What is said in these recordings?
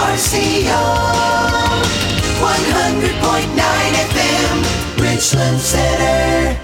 100.9 FM, Richland Center.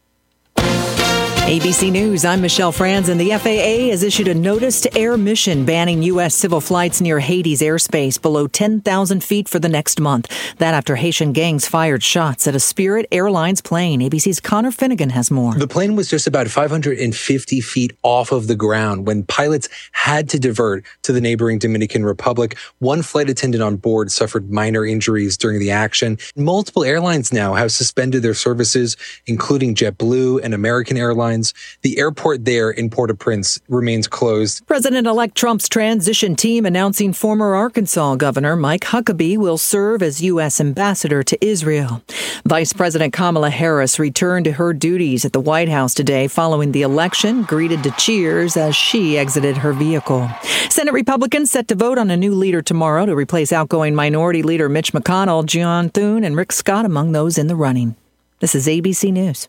ABC News, I'm Michelle Franz, and the FAA has issued a notice to air mission banning U.S. civil flights near Haiti's airspace below 10,000 feet for the next month. That after Haitian gangs fired shots at a Spirit Airlines plane. ABC's Connor Finnegan has more. The plane was just about 550 feet off of the ground when pilots had to divert to the neighboring Dominican Republic. One flight attendant on board suffered minor injuries during the action. Multiple airlines now have suspended their services, including JetBlue and American Airlines. The airport there in Port-au-Prince remains closed. President-elect Trump's transition team announcing former Arkansas Governor Mike Huckabee will serve as U.S. ambassador to Israel. Vice President Kamala Harris returned to her duties at the White House today following the election, greeted to cheers as she exited her vehicle. Senate Republicans set to vote on a new leader tomorrow to replace outgoing Minority Leader Mitch McConnell. John Thune and Rick Scott among those in the running. This is ABC News.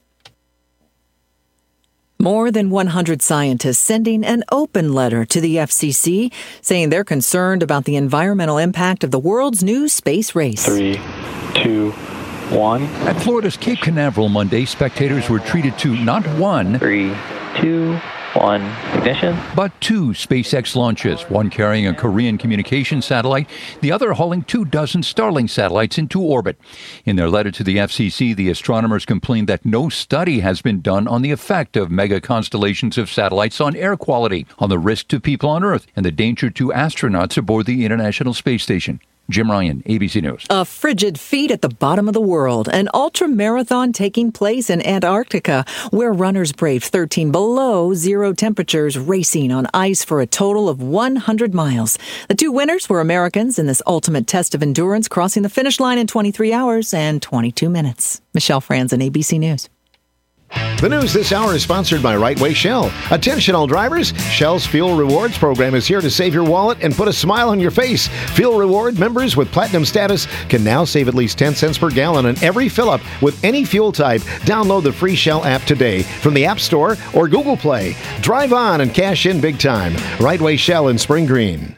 More than 100 scientists sending an open letter to the FCC saying they're concerned about the environmental impact of the world's new space race. 3, 2, 1. At Florida's Cape Canaveral Monday, spectators were treated to not one, 3, 2, 1. Ignition. but two SpaceX launches, one carrying a Korean communication satellite, the other hauling 24 Starlink satellites into orbit. In their letter to the FCC, the astronomers complained that no study has been done on the effect of mega constellations of satellites on air quality, on the risk to people on Earth, and the danger to astronauts aboard the International Space Station. Jim Ryan, ABC News. A frigid feat at the bottom of the world. An ultra-marathon taking place in Antarctica, where runners braved 13 below zero temperatures, racing on ice for a total of 100 miles. The two winners were Americans in this ultimate test of endurance, crossing the finish line in 23 hours and 22 minutes. Michelle Franzen, ABC News. The news this hour is sponsored by Right Way Shell. Attention all drivers, Shell's Fuel Rewards program is here to save your wallet and put a smile on your face. Fuel Reward members with Platinum status can now save at least 10 cents per gallon on every fill-up with any fuel type. Download the free Shell app today from the App Store or Google Play. Drive on and cash in big time. Right Way Shell in Spring Green.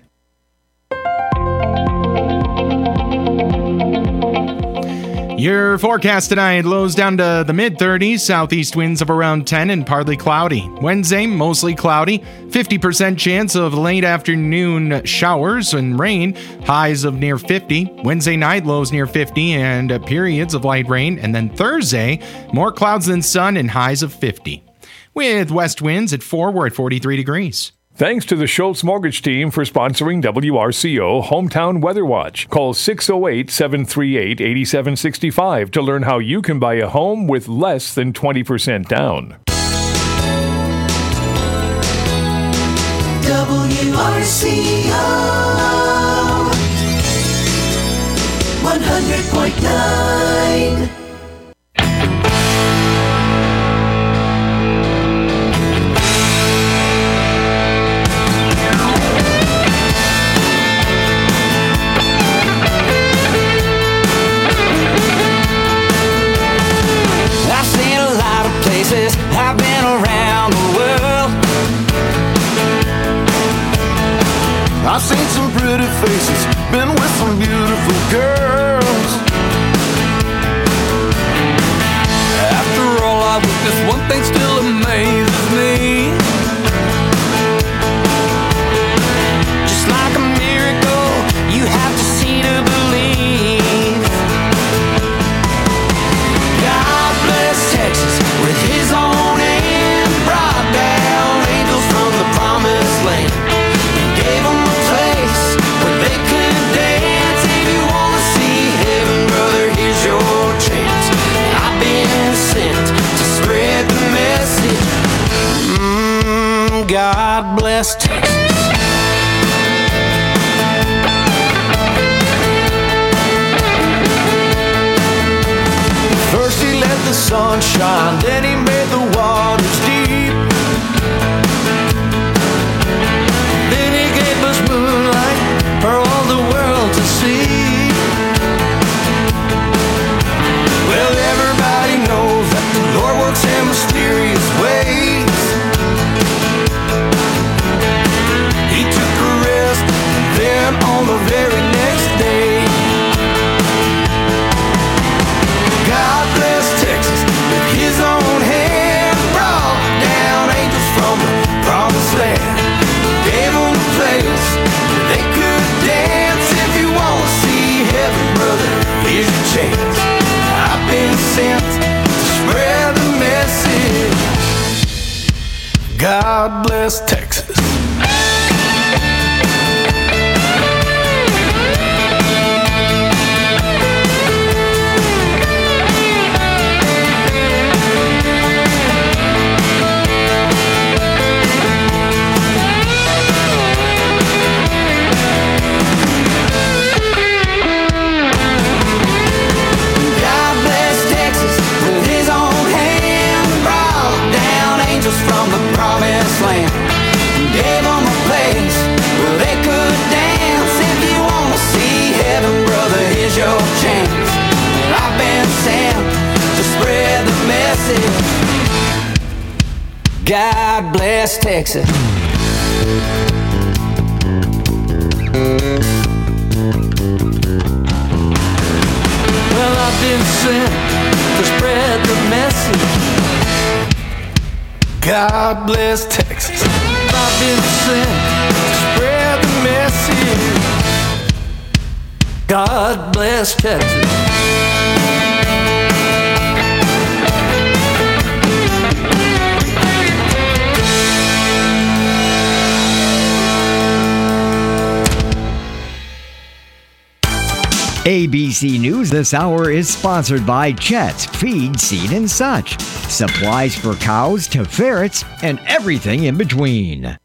Your forecast tonight, lows down to the mid-30s, southeast winds of around 10 and partly cloudy. Wednesday, mostly cloudy, 50% chance of late afternoon showers and rain, highs of near 50. Wednesday night, lows near 50 and periods of light rain. And then Thursday, more clouds than sun and highs of 50. With west winds at 4, we're at 43 degrees. Thanks to the Schultz Mortgage Team for sponsoring WRCO Hometown Weather Watch. Call 608-738-8765 to learn how you can buy a home with less than 20% down. WRCO 100.9. I've been around the world. I've seen some pretty faces, been with some beautiful girls. After all I witnessed, one thing still amazes me. Just like a miracle, you have to see to believe. God bless Texas with his own hand, brought down angels from the promised land and gave them a place where they could dance. If you want to see heaven, brother, here's your chance. I've been sent to spread the message. God bless Texas. First he let the sun shine, then he made the waters deep. Then he gave us moonlight for all the world to see. Well, everybody knows that the Lord works in mysterious ways. He took a rest, and then on the very bless Texas. God bless Texas. Well, I've been sent to spread the message. God bless Texas. I've been sent to spread the message. God bless Texas. ABC News this hour is sponsored by Chet's Feed, Seed, and Such. Supplies for cows to ferrets and everything in between.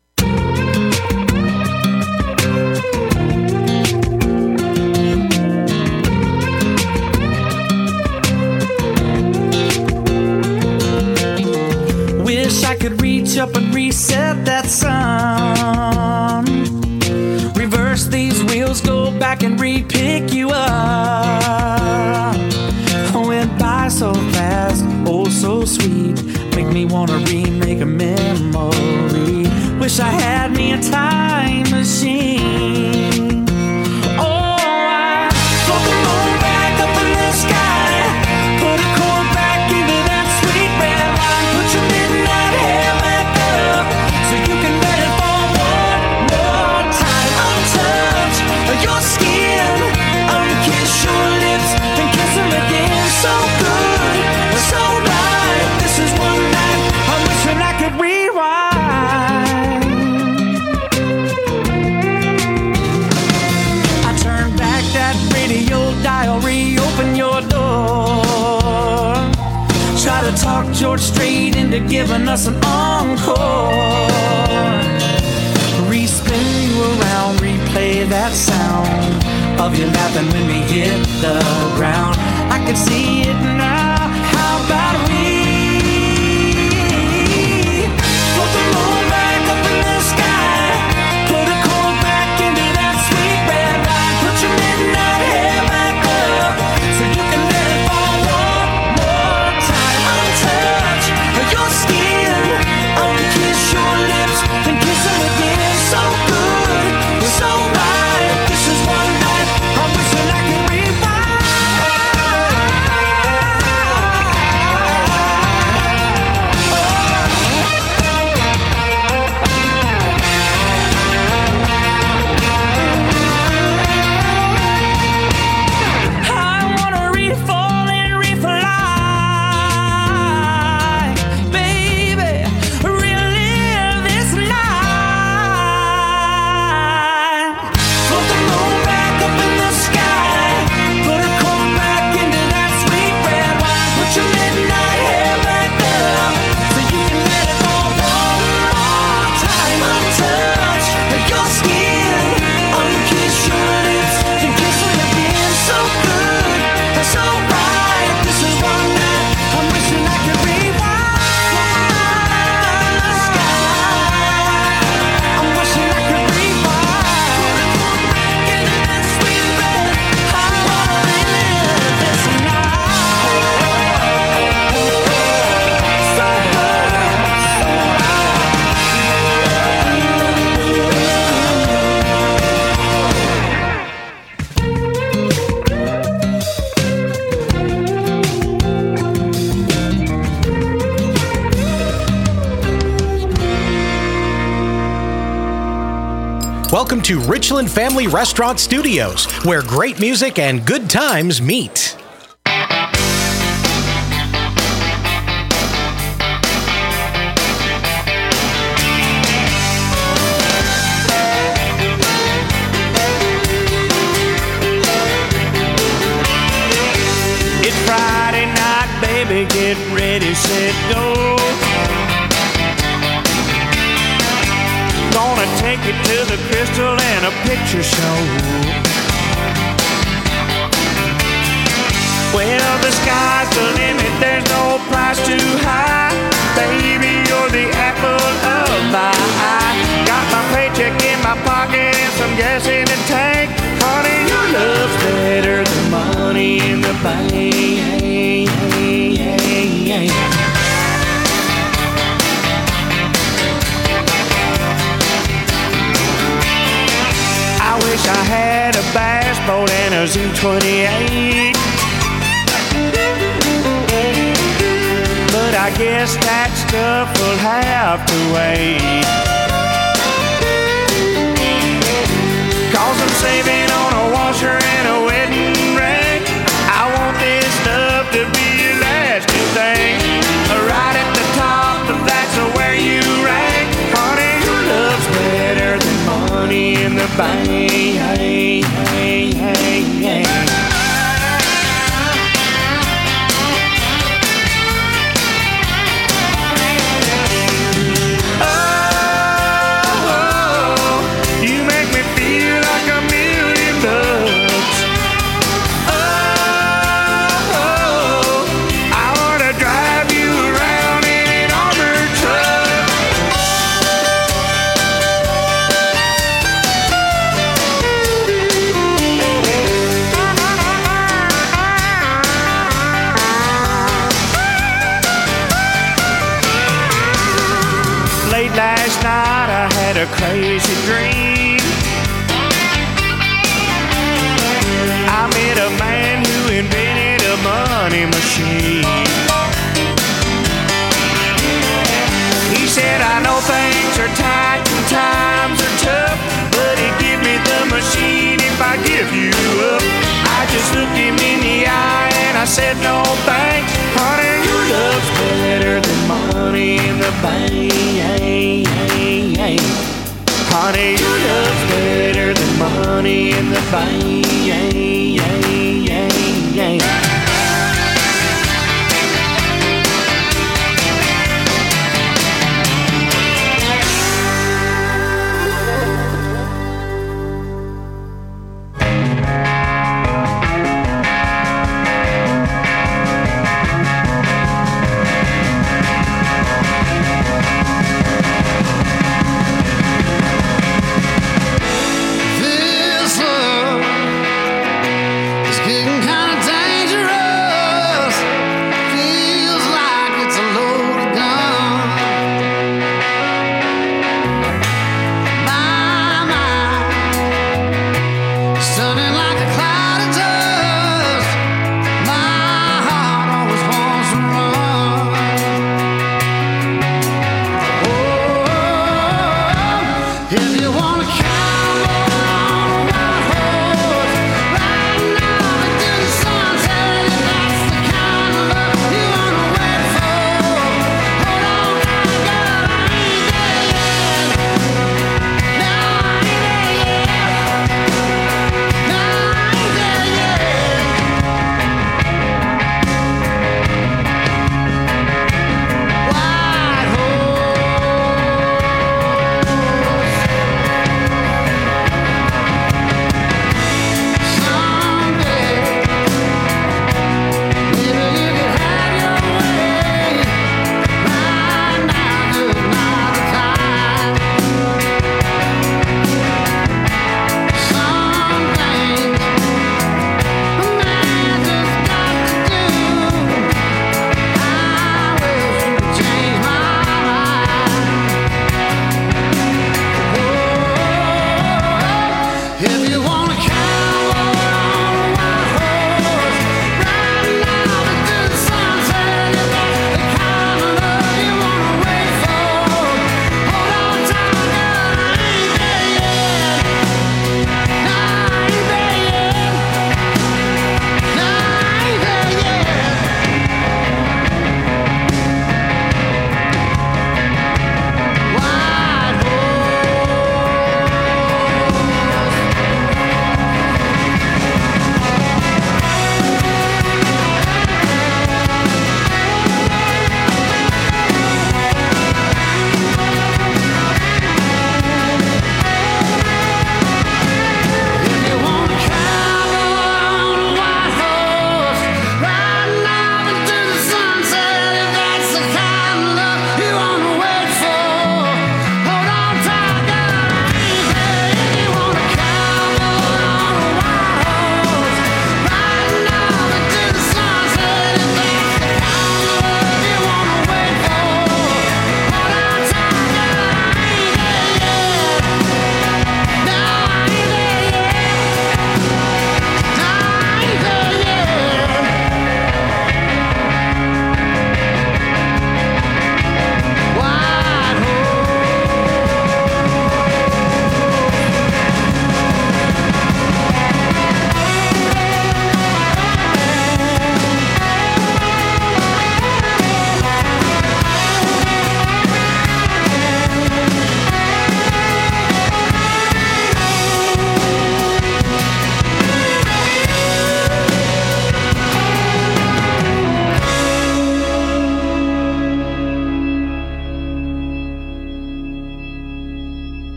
Wish I could reach up and reset that sun. Reverse these wheels, go back and re-pick you up. Went by so fast, oh so sweet. Make me wanna remake a memory. Wish I had me a time machine. Oh, I float the moon back up in the sky. Put a cord back into that sweet red wine. Put your midnight hair back up so you can let it fall one more time. Untouch your skin, unkiss your lips, and kiss them again. So good, so right. This is one night I'm wishing I could rewind. I turn back that radio dial, reopen your door. Try to talk George Strait into giving us an encore. Respin you around, replay that sound of you laughing when we hit the ground. I can see it now. How about we float the moon back up in the sky? Put a cord back into that sweet red wine. Put your midnight hair back up so you can let it fall one more time. Untouch your skin, unkiss your lips, and kiss them again. So good, so right. This is one night I'm wishing I could Welcome to Richland Family Restaurant Studios, where great music and good times meet. get ready, set, go. Gonna take you to the Crystal and a picture show. Well, the sky's the limit, there's no price too high. Baby, you're the apple of my eye. Got my paycheck in my pocket and some gas in the tank. Honey, your love's better than money in the bank. I wish I had a bass boat and a Z28, but I guess that stuff will have to wait. 'Cause I'm saving on a washer and a wedding ring. I want this stuff to be your lasting thing. Right at the top, that's where you rank. Honey, your love's better than money in the bank. A crazy dream. I met a man who invented a money machine. He said, I know things are tight and times are tough, but he'd give me the machine if I give you up. I just looked him in the eye and I said, no thanks. Honey, your love's better than money in the bank. Honey, your love's better than money in the bank.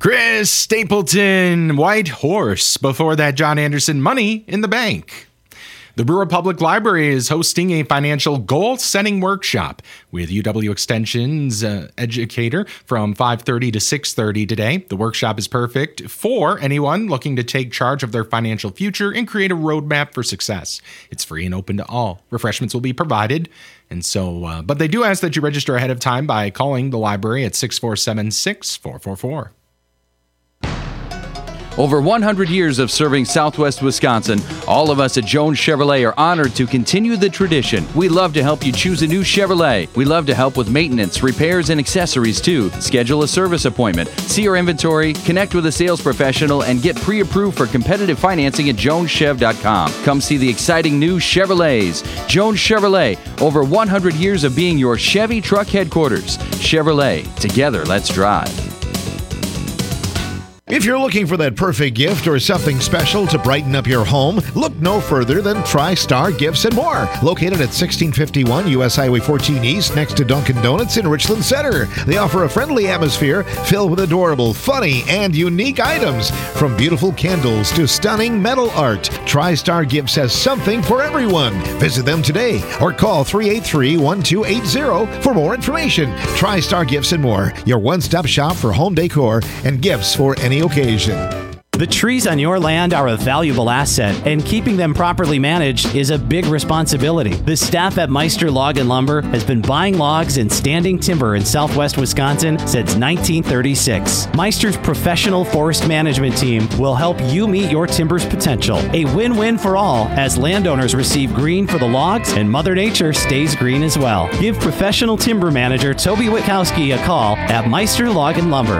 Chris Stapleton, White Horse. Before that, John Anderson, Money in the Bank. The Brewer Public Library is hosting a financial goal-setting workshop with UW Extension's educator from 5:30 to 6:30 today. The workshop is perfect for anyone looking to take charge of their financial future and create a roadmap for success. It's free and open to all. Refreshments will be provided. And so, but they do ask that you register ahead of time by calling the library at 647-6444. Over 100 years of serving Southwest Wisconsin, all of us at Jones Chevrolet are honored to continue the tradition. We love to help you choose a new Chevrolet. We love to help with maintenance, repairs, and accessories too. Schedule a service appointment, see our inventory, connect with a sales professional, and get pre-approved for competitive financing at joneschev.com. Come see the exciting new Chevrolets. Jones Chevrolet, over 100 years of being your Chevy truck headquarters. Chevrolet, together let's drive. If you're looking for that perfect gift or something special to brighten up your home, look no further than TriStar Gifts and More. Located at 1651 U.S. Highway 14 East next to Dunkin' Donuts in Richland Center. They offer a friendly atmosphere filled with adorable, funny, and unique items. From beautiful candles to stunning metal art, TriStar Gifts has something for everyone. Visit them today or call 383-1280 for more information. TriStar Gifts and More, your one-stop shop for home decor and gifts for any occasion. The trees on your land are a valuable asset, and keeping them properly managed is a big responsibility. The staff at Meister Log and Lumber has been buying logs and standing timber in southwest Wisconsin since 1936. Meister's professional forest management team will help you meet your timber's potential. A win-win for all, as landowners receive green for the logs and Mother Nature stays green as well. Give professional timber manager Toby Witkowski a call at Meister Log and Lumber,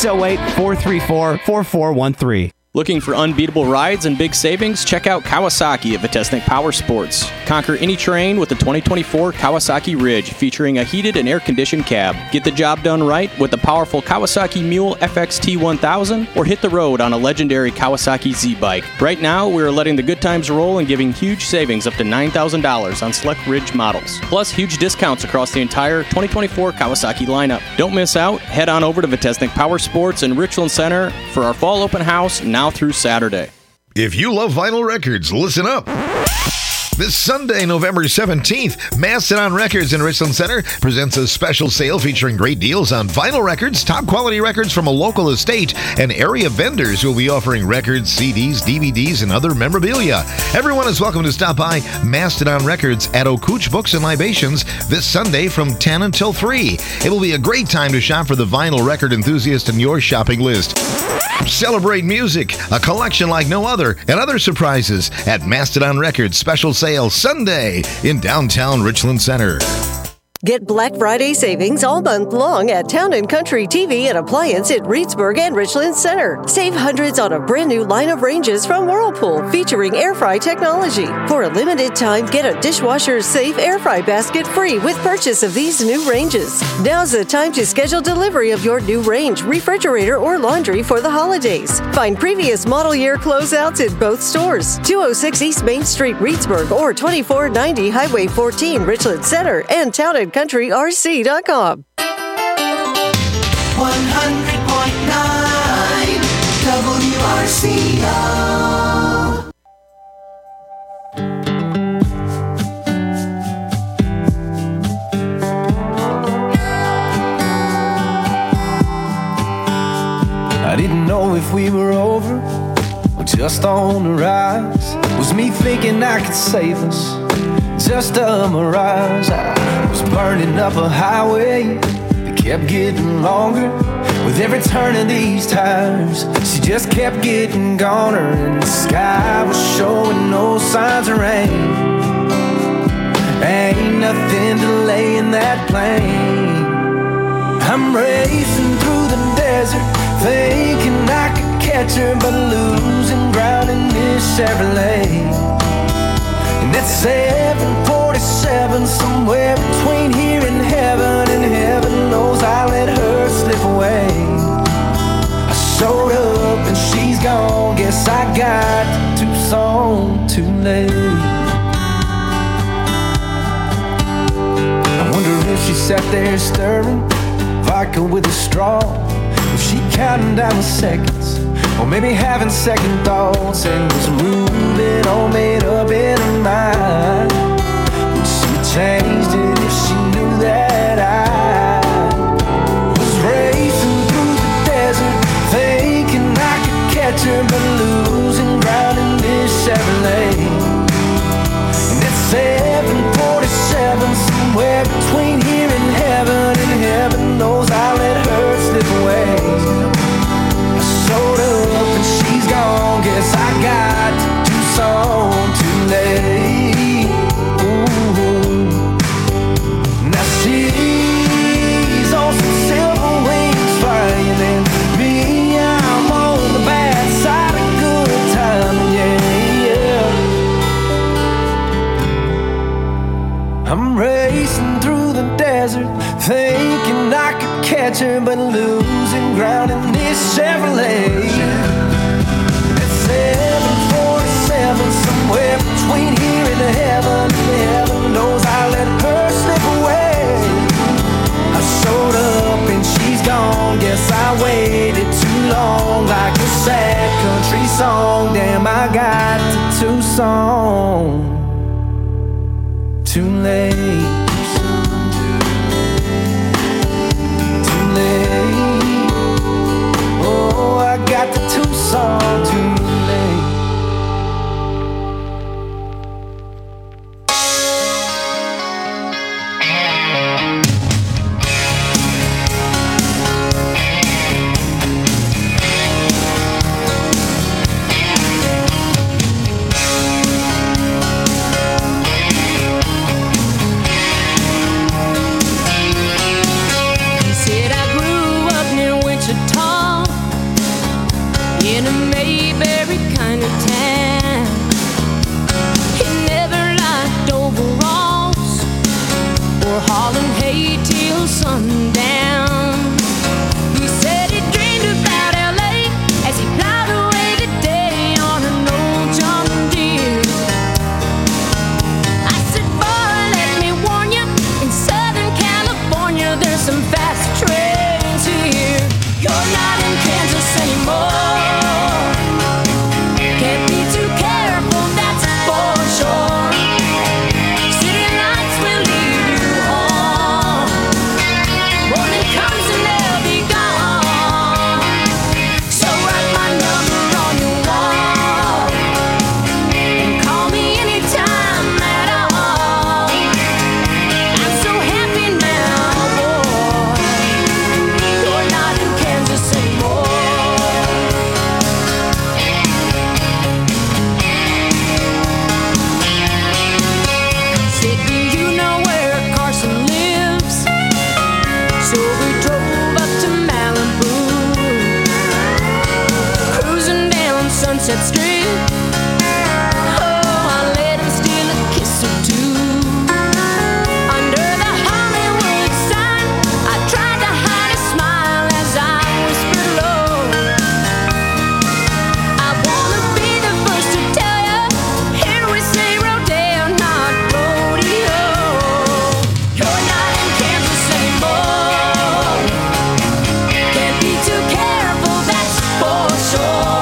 608-434-4413. Looking for unbeatable rides and big savings? Check out Kawasaki at Vitesnik Power Sports. Conquer any terrain with the 2024 Kawasaki Ridge, featuring a heated and air-conditioned cab. Get the job done right with the powerful Kawasaki Mule FXT 1000, or hit the road on a legendary Kawasaki Z-Bike. Right now, we are letting the good times roll and giving huge savings up to $9,000 on select Ridge models. Plus, huge discounts across the entire 2024 Kawasaki lineup. Don't miss out. Head on over to Vitesnik Power Sports in Richland Center for our fall open house now through Saturday. If you love vinyl records, listen up. This Sunday, November 17th, Mastodon Records in Richland Center presents a special sale featuring great deals on vinyl records, top quality records from a local estate, and area vendors who will be offering records, CDs, DVDs, and other memorabilia. Everyone is welcome to stop by Mastodon Records at Okuch Books and Libations this Sunday from 10 until 3. It will be a great time to shop for the vinyl record enthusiast in your shopping list. Celebrate music, a collection like no other, and other surprises at Mastodon Records special sale Sunday in downtown Richland Center. Get Black Friday savings all month long at Town & Country TV and Appliance at Reedsburg and Richland Center. Save hundreds on a brand new line of ranges from Whirlpool featuring air fry technology. For a limited time, get a dishwasher-safe air fry basket free with purchase of these new ranges. Now's the time to schedule delivery of your new range, refrigerator, or laundry for the holidays. Find previous model year closeouts at both stores, 206 East Main Street, Reedsburg, or 2490 Highway 14, Richland Center, and Town & CountryRC.com. 100.9 WRCO. I didn't know if we were over or just on the rise. Was me thinking I could save us? Just a mirage. I was burning up a highway that kept getting longer. With every turn of these tires, she just kept getting goner. And the sky was showing no signs of rain. Ain't nothing delaying that plane. I'm racing through the desert, thinking I could catch her, but losing ground in this Chevrolet. And that's 747, somewhere between here and heaven knows I let her slip away. I showed up and she's gone, guess I got to Tucson too late. I wonder if she sat there stirring vodka with a straw. Was she counting down the seconds, or maybe having second thoughts, and was moving all made up in her mind? Would she changed it if she knew that I was racing through the desert, thinking I could catch her, but losing ground in this Chevrolet? And it's 747, somewhere between here and heaven knows I let her slip away. I showed up and she's gone, guess I got to do some too late. Ooh. Now she's on some silver wings flying, and me, I'm on the bad side of good time, yeah. I'm racing through the desert, thinking I could catch her, but losing ground in this Chevrolet. It's 747, somewhere between here and heaven knows I let her slip away. I showed up and she's gone, guess I waited too long, like a sad country song. Damn, I got to Tucson too late. Oh, I got the Tucson too late. In a Mayberry kind of town, he never liked overalls or hauling hay till sundown. He said he dreamed about LA as he plowed away the day on an old John Deere. I said, boy, let me warn you, in Southern California there's some fast trains here. You're not in Kansas anymore. Sunset Street. Oh, I let him steal a kiss or two. Under the Hollywood sign, I tried to hide a smile as I whispered low. I wanna be the first to tell you, here we say rodeo, not rodeo. You're not in Kansas anymore. Can't be too careful, that's for sure.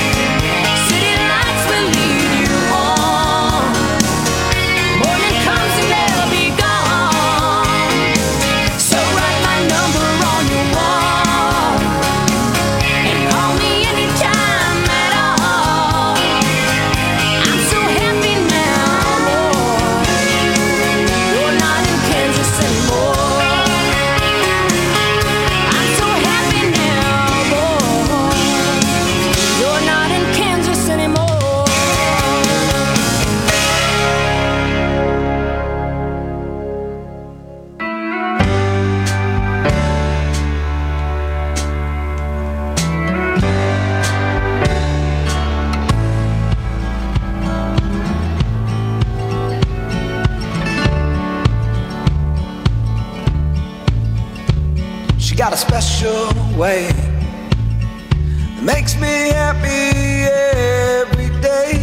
Got a special way that makes me happy every day.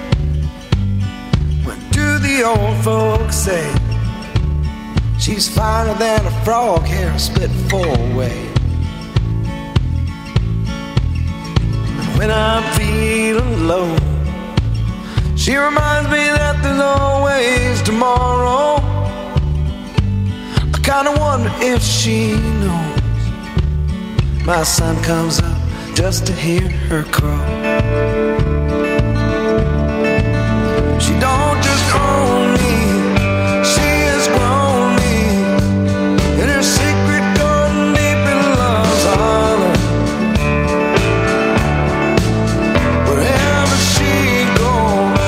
What do the old folks say? She's finer than a frog hair split 4-way. when I'm feeling low. She reminds me that there's always tomorrow. I kinda wonder if she knows my sun comes up just to hear her crow. She don't just own me, she has grown me in her secret garden deep in love's hollow. Wherever she goes,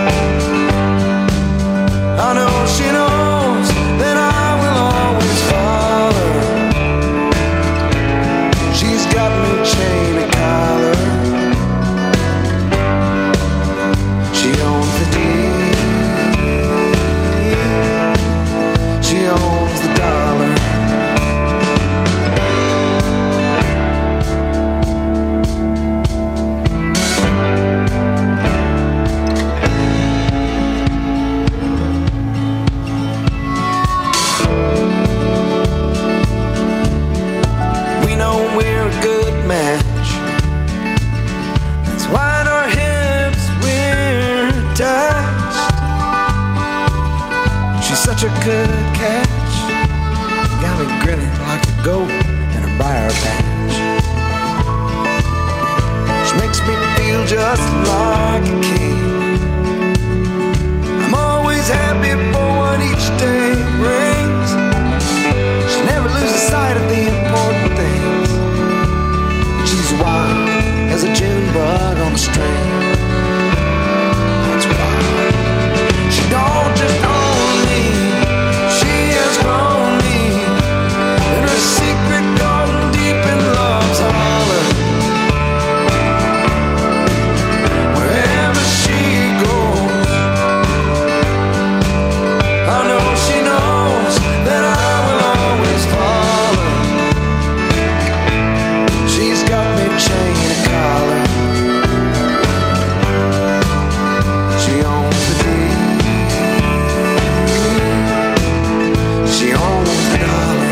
I know she knows that I will always follow. She's got me chain and collar. She owns the deed. She owns the dollar. We know we're a good match. That's why in our hips we're attached. She's such a good catch. Got me grinning like a goat in a briar patch. She makes me feel just like a king. I'm always happy for what each day brings. She never loses sight of the important things. She's wild as a June bug on a string. That's wild. She don't just own me, she has grown me in her secret garden deep in love's holler. Wherever she goes, I know she knows that I will always follow. She's got me chain and collar. She owns the deed. She owns the dollar.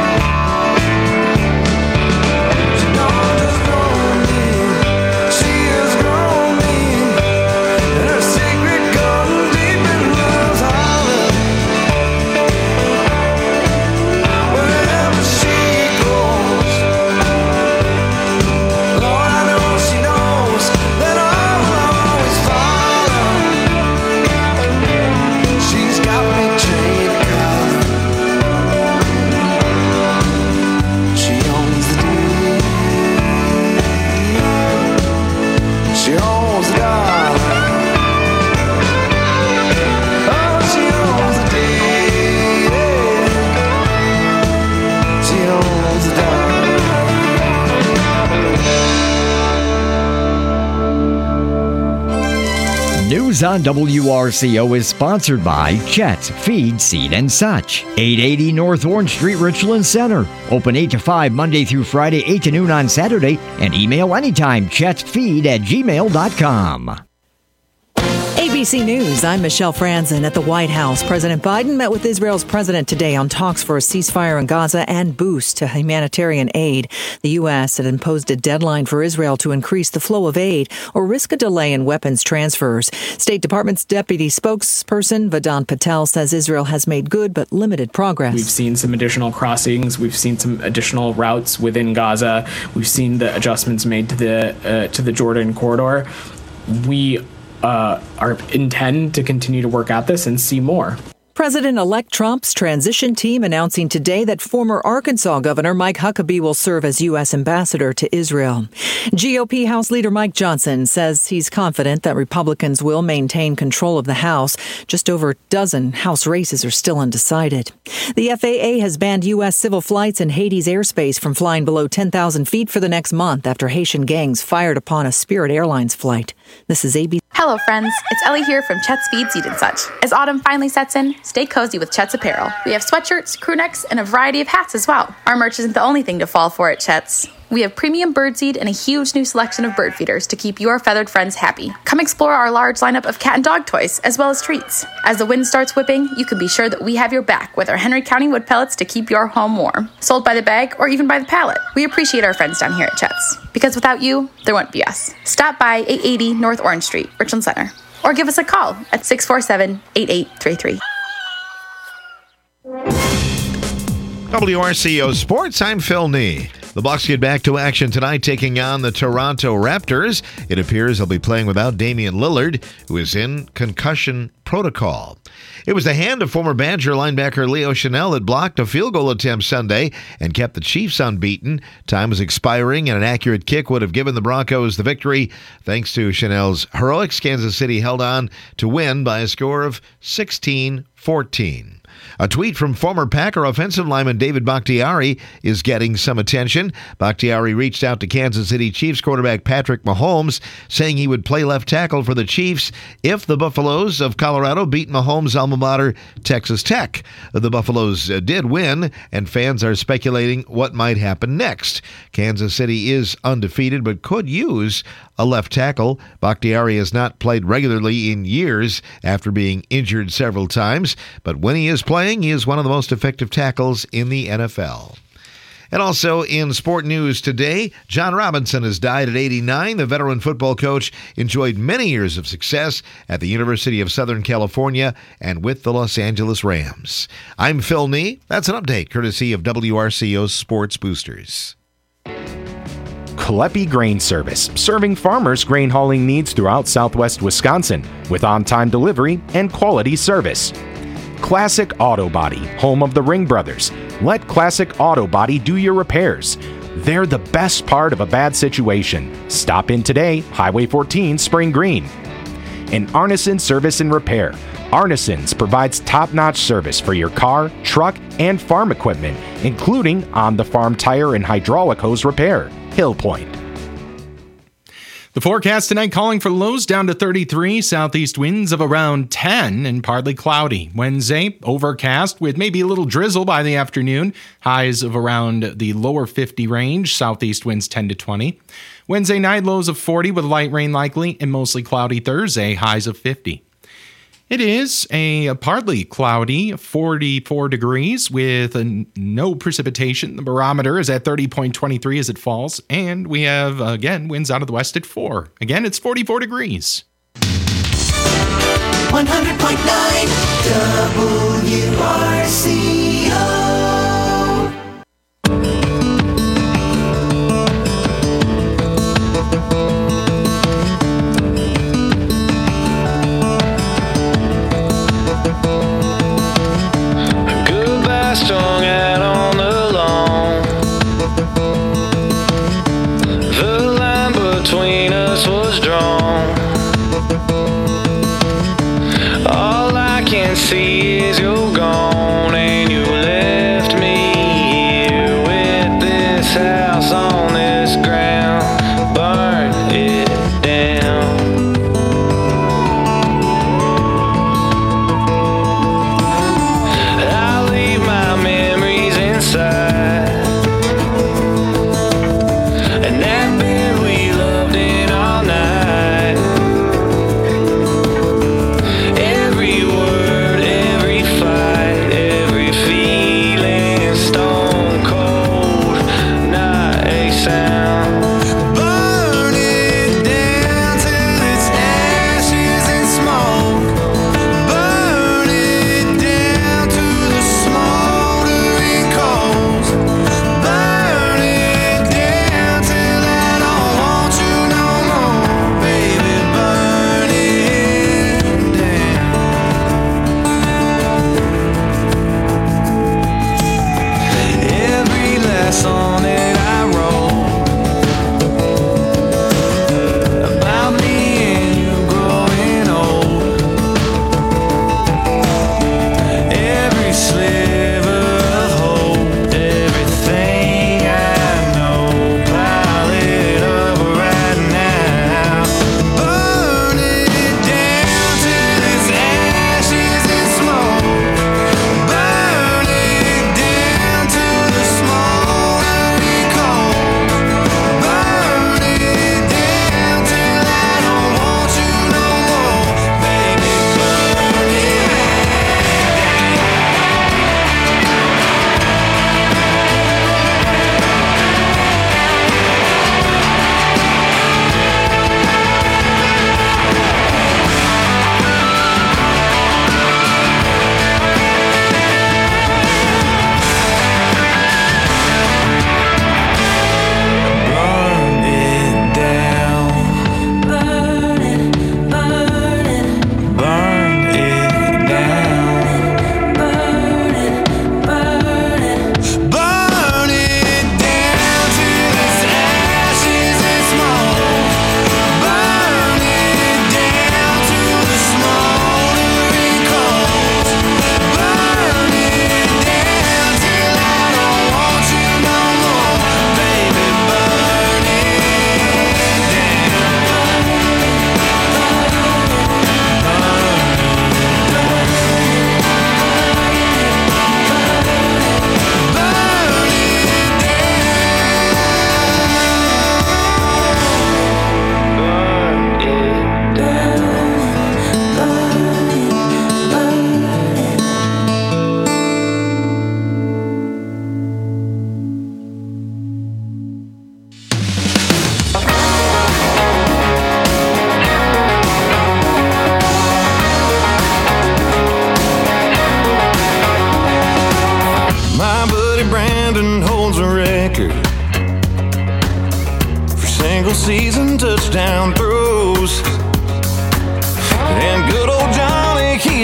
She don't just own me, she has grown me in her secret garden deep in love's holler. Wherever she goes, Lord, I know she knows that I will always follow. She's got me chained and collar. She owns the deed. She owns the dollar. Oh, she owns the deed. She owns the dollar. News on WRCO is sponsored by Chet's Feed, Seed, and Such. 880 North Orange Street, Richland Center. Open 8 to 5 Monday through Friday, 8 to noon on Saturday. And email anytime, chetsfeed@gmail.com. ABC News, I'm Michelle Franzen. At the White House, President Biden met with Israel's president today on talks for a ceasefire in Gaza and boost to humanitarian aid. The U.S. had imposed a deadline for Israel to increase the flow of aid or risk a delay in weapons transfers. State Department's deputy spokesperson Vedant Patel says Israel has made good but limited progress. We've seen some additional crossings. We've seen some additional routes within Gaza. We've seen the adjustments made to the Jordan corridor. We intend to continue to work at this and see more. President-elect Trump's transition team announcing today that former Arkansas Governor Mike Huckabee will serve as U.S. ambassador to Israel. GOP House Leader Mike Johnson says he's confident that Republicans will maintain control of the House. Just over a dozen House races are still undecided. The FAA has banned U.S. civil flights in Haiti's airspace from flying below 10,000 feet for the next month after Haitian gangs fired upon a Spirit Airlines flight. This is ABC. Hello, friends. It's Ellie here from Chet's Feed, Seed, and Such. As autumn finally sets in, stay cozy with Chet's apparel. We have sweatshirts, crew necks, and a variety of hats as well. Our merch isn't the only thing to fall for at Chet's. We have premium birdseed and a huge new selection of bird feeders to keep your feathered friends happy. Come explore our large lineup of cat and dog toys, as well as treats. As the wind starts whipping, you can be sure that we have your back with our Henry County wood pellets to keep your home warm. Sold by the bag or even by the pallet. We appreciate our friends down here at Chet's, because without you, there wouldn't be us. Stop by 880 North Orange Street, Richland Center, or give us a call at 647-8833. WRCO Sports, I'm Phil Nee. The Bucs get back to action tonight, taking on the Toronto Raptors. It appears they'll be playing without Damian Lillard, who is in concussion protocol. It was the hand of former Badger linebacker Leo Chenal that blocked a field goal attempt Sunday and kept the Chiefs unbeaten. Time was expiring, and an accurate kick would have given the Broncos the victory. Thanks to Chenal's heroics, Kansas City held on to win by a score of 16-14. A tweet from former Packer offensive lineman David Bakhtiari is getting some attention. Bakhtiari reached out to Kansas City Chiefs quarterback Patrick Mahomes, saying he would play left tackle for the Chiefs if the Buffaloes of Colorado beat Mahomes' alma mater, Texas Tech. The Buffaloes did win, and fans are speculating what might happen next. Kansas City is undefeated but could use a left tackle. Bakhtiari has not played regularly in years after being injured several times, but when he is playing, he is one of the most effective tackles in the NFL. And also in sport news today, John Robinson has died at 89. The veteran football coach enjoyed many years of success at the University of Southern California and with the Los Angeles Rams. I'm Phil Nee. That's an update courtesy of WRCO's Sports Boosters. Kaleppi Grain Service, serving farmers' grain hauling needs throughout southwest Wisconsin with on-time delivery and quality service. Classic Auto Body, home of the Ring Brothers. Let Classic Auto Body do your repairs. They're the best part of a bad situation. Stop in today, Highway 14, Spring Green. And Arneson Service and Repair. Arneson's provides top-notch service for your car, truck, and farm equipment, including on-the-farm tire and hydraulic hose repair. Hill Point. The forecast tonight calling for lows down to 33, southeast winds of around 10, and partly cloudy. Wednesday, overcast with maybe a little drizzle by the afternoon. Highs of around the lower 50 range, southeast winds 10 to 20. Wednesday night, lows of 40 with light rain likely, and mostly cloudy Thursday, highs of 50. It is a partly cloudy 44 degrees with no precipitation. The barometer is at 30.23 as it falls. And we have, again, winds out of the west at 4. Again, it's 44 degrees. 100.9 WRCO. Strung out on the lawn. The line between us was drawn. All I can see is you're gone, and you left me here with this house on this ground. Burn it down. And that bed we loved in all night. Every word, every fight, every feeling.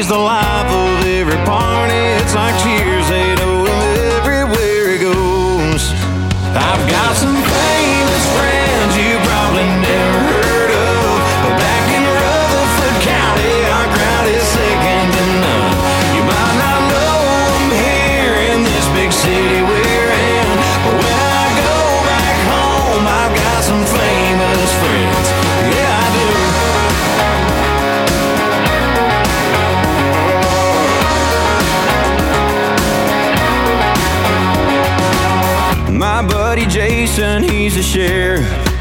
is the life of every party. It's like cheers, they know him everywhere he goes. I've got some famous friends you probably never heard of, but back in Rutherford County, our crowd is second to none. You might not know them here in this big city we're in, but when I go back home, I've got some famous friends. Yeah, I do. My buddy Jason, he's a sheriff.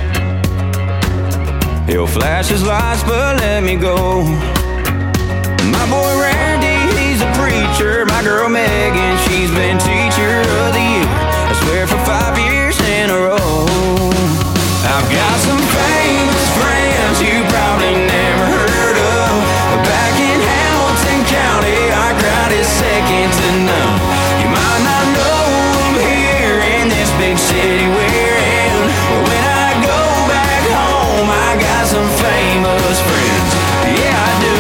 He'll flash his lights but let me go. My boy Randy, he's a preacher. My girl Megan, she's been teacher of the year, I swear for 5 years in a row. I've got some famous friends you probably never heard of, but back in Hamilton County, our crowd is second to none. You might not know them here in this big city we're in, but when I go back home, I got some famous friends. Yeah, I do.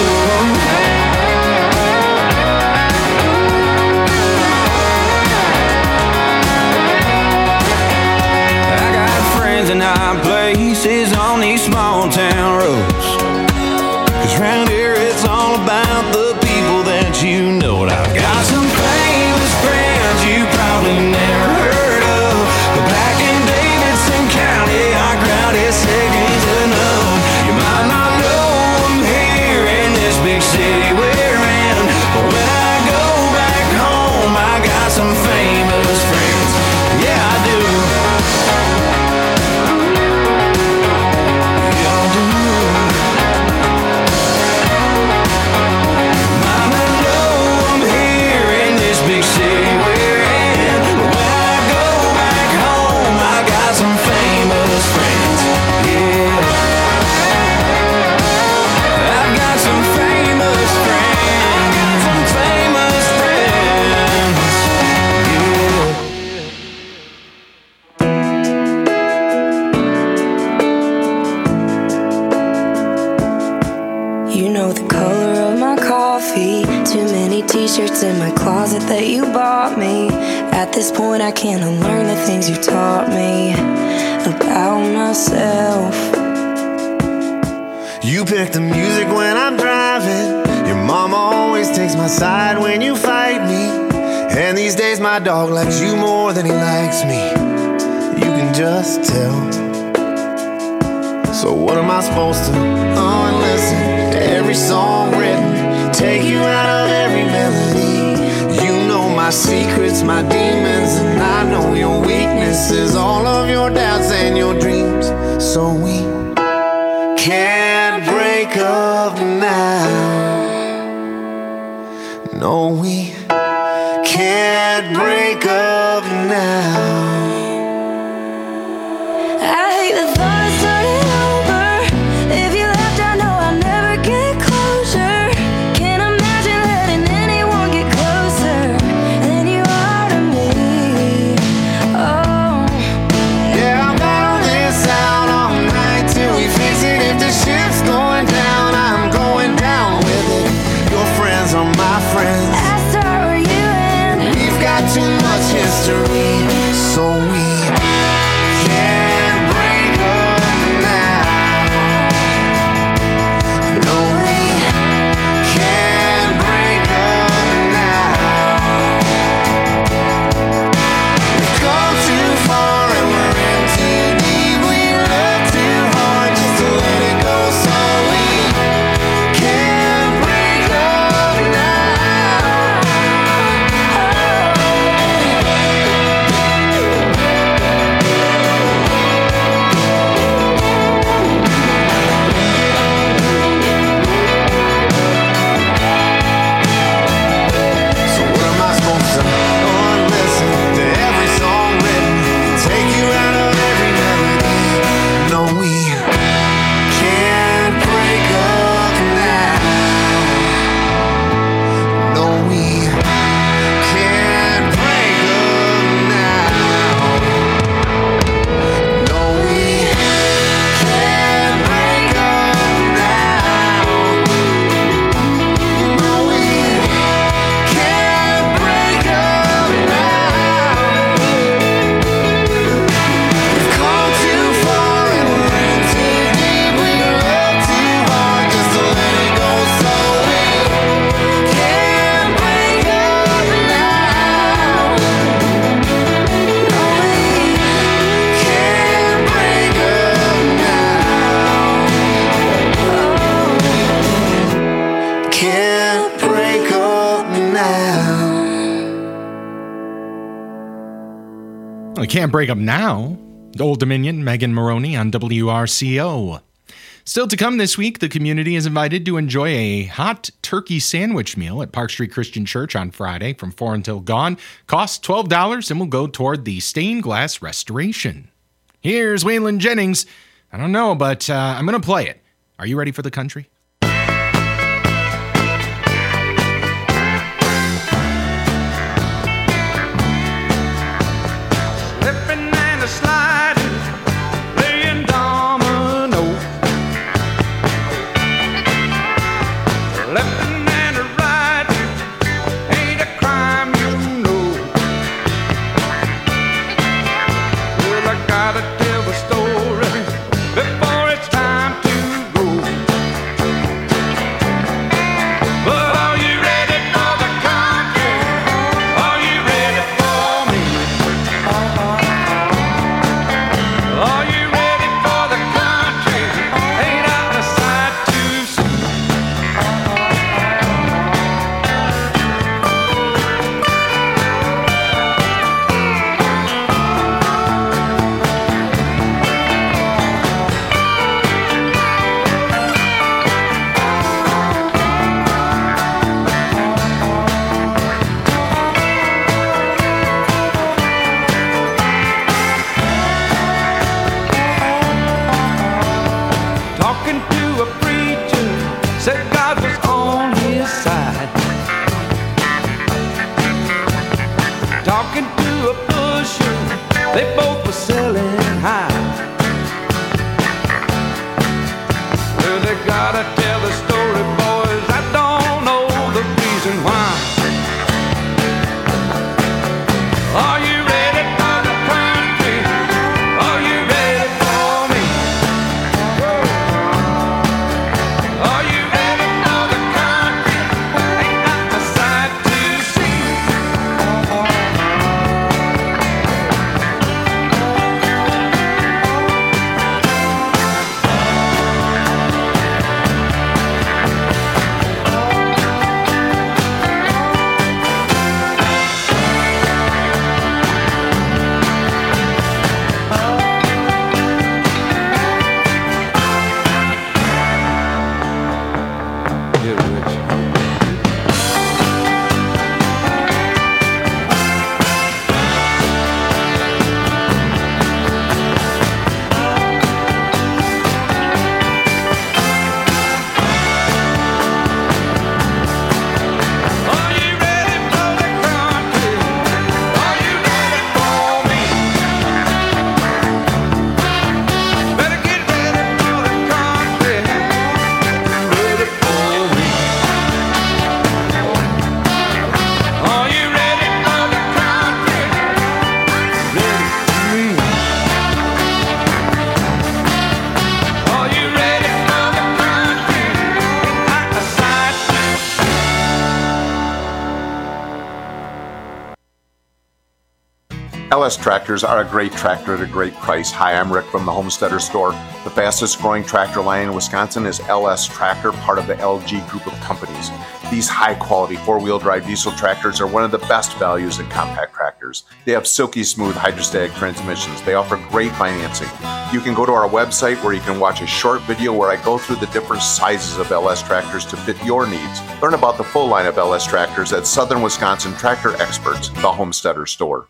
I got friends in high places on these small town roads, 'cause round here it's all about the people that you know. And I've got some famous friends you probably never heard of, but back in Davidson County, our crowd is second to none. You might not know them here in this big city we're in, but when I go back home, I got some famous friends. Yeah, I do. Yeah, I do. Might not know them here in this big city we're in, but when I go back home, I got some famous friends. Yeah, I've got some famous friends. Got some famous friends. You know the color of my coffee. Too many t-shirts in my closet that you bought me. At this point I can't unlearn the things you taught me about myself. You pick the music when I'm driving. Your mama always takes my side when you fight me. And these days my dog likes you more than he likes me. You can just tell. So what am I supposed to listen to every song written, take you out of every melody? You know my secrets, my demons, and I know your weaknesses, all of your doubts and your dreams. So we can't break up now. No, we can't break up now. I hate the thought of starting over. If you left, I know I'll never get closure. Can't imagine letting anyone get closer than you are to me. Oh, Yeah, I'll battle this out all night till we fix it. If the ship's going down, I'm going down with it. Your friends are my friends. I start where you end. We've got too Well, you can't break up now. Old Dominion, Megan Maroney on WRCO. Still to come this week, the community is invited to enjoy a hot turkey sandwich meal at Park Street Christian Church on Friday from 4 until gone. Costs $12 and will go toward the stained glass restoration. Here's Waylon Jennings. I don't know, but I'm going to play it. Are you ready for the country? Slipping and a sliding, playing domino. Left and a right ain't a crime, you know. Well, I gotta tell the story before it's time to go. But are you ready for the country? Are you ready for me? Are you ready for the country? Ain't I a sight to see? Talking to a preacher, said God was on his side. Talking to a pusher, they both were selling high. Well, they gotta tell the story, boys. I don't know the reason why. Are you ready for the country? Are you ready for me? Are you ready for the country? Ain't that a sight to see? LS Tractors are a great tractor at a great price. Hi, I'm Rick from the Homesteader Store. The fastest growing tractor line in Wisconsin is LS Tractor, part of the LG group of companies. These high quality four-wheel drive diesel tractors are one of the best values in compact tractors. They have silky smooth hydrostatic transmissions. They offer great financing. You can go to our website where you can watch a short video where I go through the different sizes of LS tractors to fit your needs. Learn about the full line of LS tractors at Southern Wisconsin Tractor Experts, the Homesteader Store.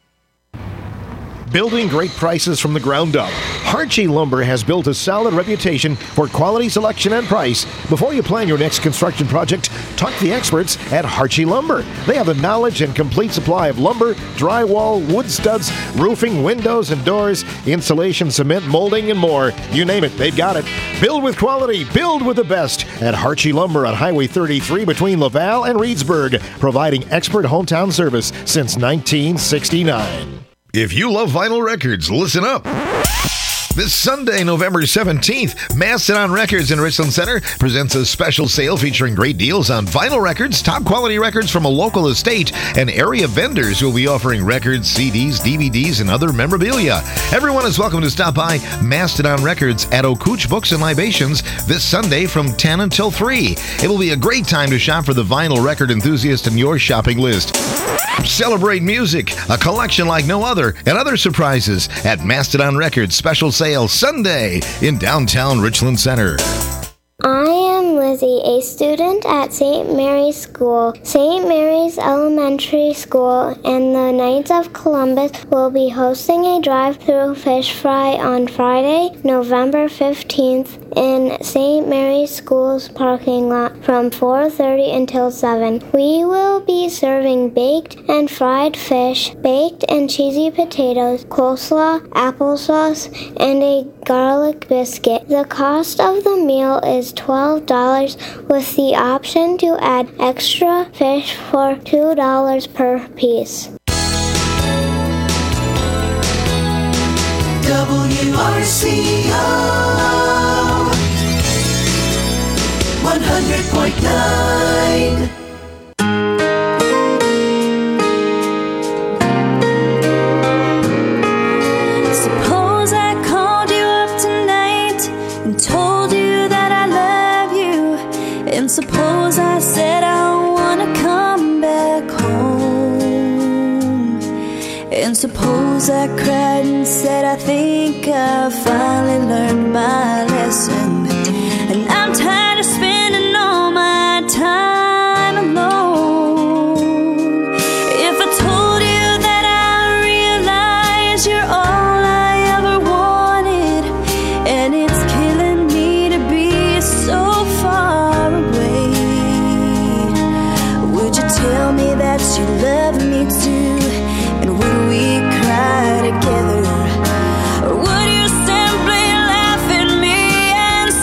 Building great prices from the ground up. Harchie Lumber has built a solid reputation for quality selection and price. Before you plan your next construction project, talk to the experts at Harchie Lumber. They have the knowledge and complete supply of lumber, drywall, wood studs, roofing, windows and doors, insulation, cement, molding, and more. You name it, they've got it. Build with quality, build with the best at Harchie Lumber on Highway 33 between Laval and Reedsburg, providing expert hometown service since 1969. If you love vinyl records, listen up. This Sunday, November 17th, Mastodon Records in Richland Center presents a special sale featuring great deals on vinyl records, top quality records from a local estate, and area vendors will be offering records, CDs, DVDs, and other memorabilia. Everyone is welcome to stop by Mastodon Records at Okuch Books and Libations this Sunday from 10 until 3. It will be a great time to shop for the vinyl record enthusiast in your shopping list. Celebrate music, a collection like no other, and other surprises at Mastodon Records special sale Sunday in downtown Richland Center. I am Lizzie, a student at St. Mary's School. St. Mary's Elementary School and the Knights of Columbus will be hosting a drive-through fish fry on Friday, November 15th in St. Mary's School's parking lot from 4:30 until 7. We will be serving baked and fried fish, baked and cheesy potatoes, coleslaw, applesauce, and a garlic biscuit. The cost of the meal is $12 with the option to add extra fish for $2 per piece. WRCO 100.9. Suppose I called you up tonight and told you that I love you. And suppose I said I wanna come back home. And suppose I cried and said I think I finally learned my lesson. And I'm tired of spending all my time alone. If I told you that I realize you're all I ever wanted, and it's killing me to be so far away, would you tell me that you love me too? And would we cry together? Or would you simply laugh at me and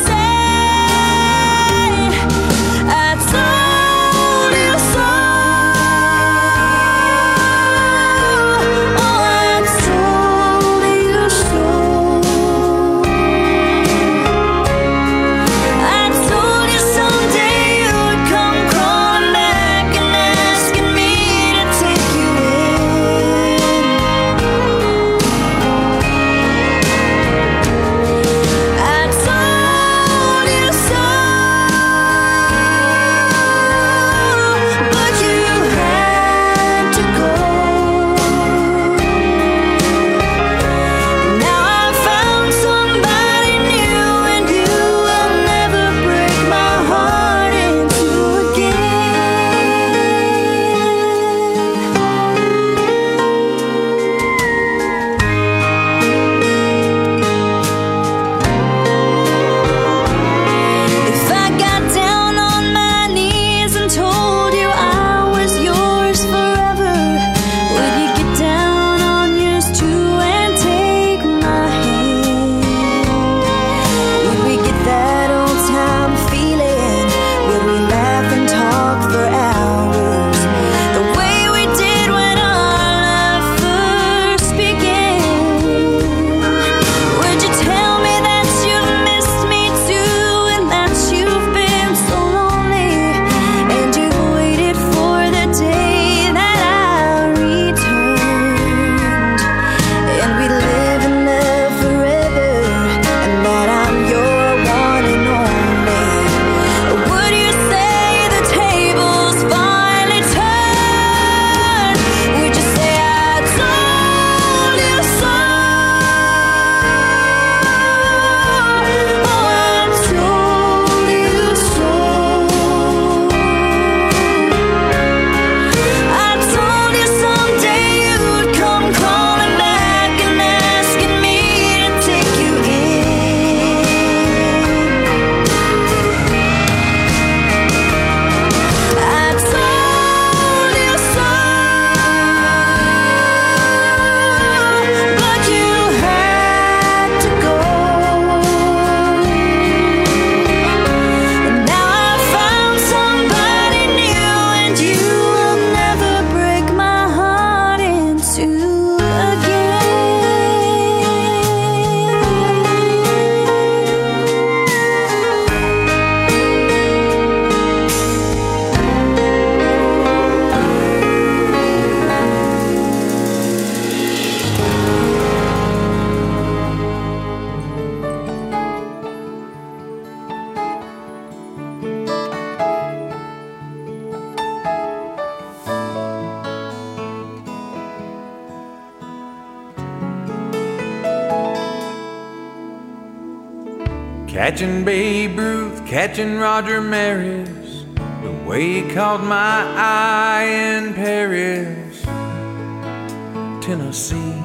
Catching Babe Ruth, catching Roger Maris, the way he caught my eye in Paris, Tennessee.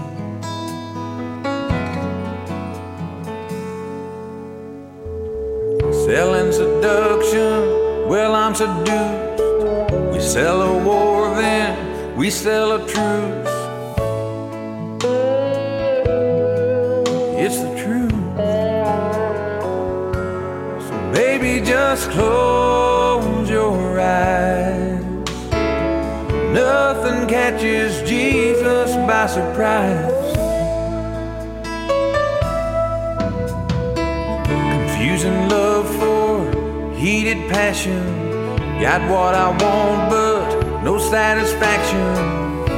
Selling seduction, well, I'm seduced. We sell a war, then we sell a truce. It's the truth. So baby, just close your eyes. Nothing catches Jesus by surprise. Confusing love for heated passion. Got what I want, but no satisfaction.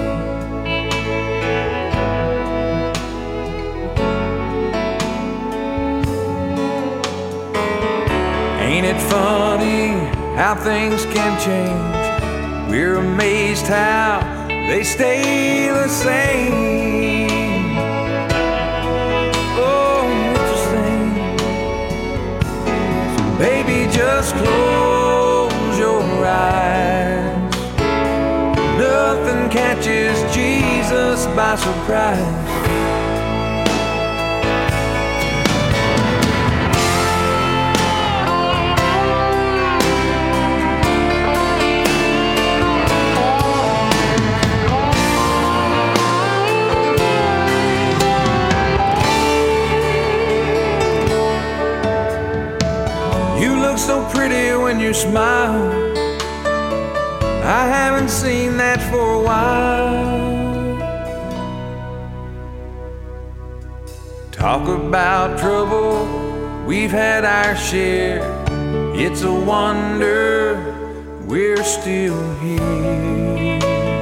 Ain't it funny how things can change? We're amazed how they stay the same. Oh, it's the same. So baby, just close your eyes. Nothing catches Jesus by surprise. So pretty when you smile. I haven't seen that for a while. Talk about trouble, we've had our share. It's a wonder we're still here.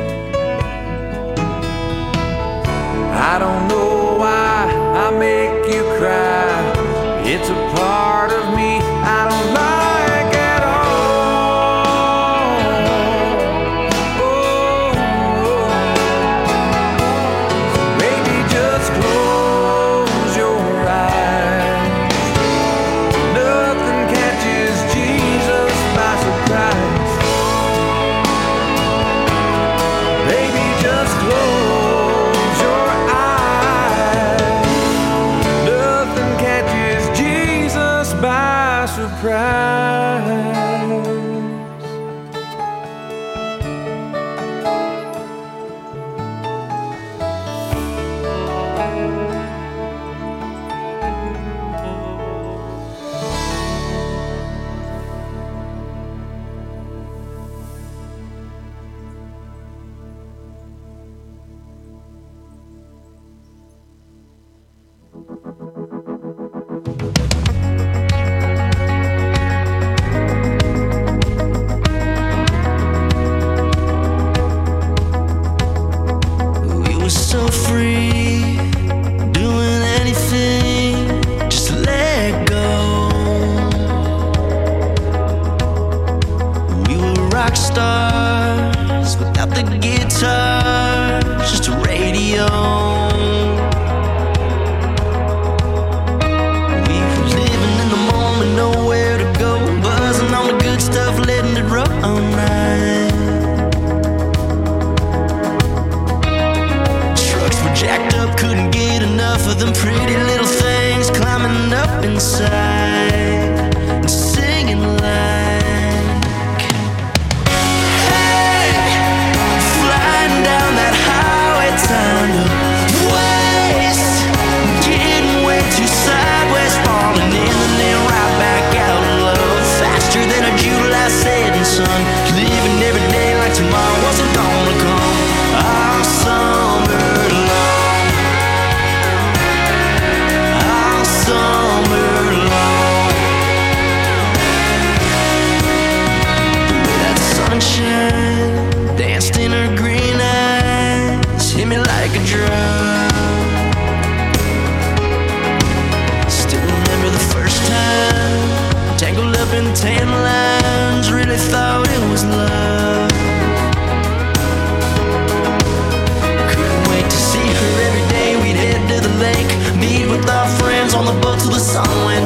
I don't know why I make you cry. It's a part of me I don't like at all. Oh, baby, just close your eyes. Nothing catches Jesus by surprise. Baby, just close your eyes. Nothing catches Jesus by surprise. On the boat to the sun.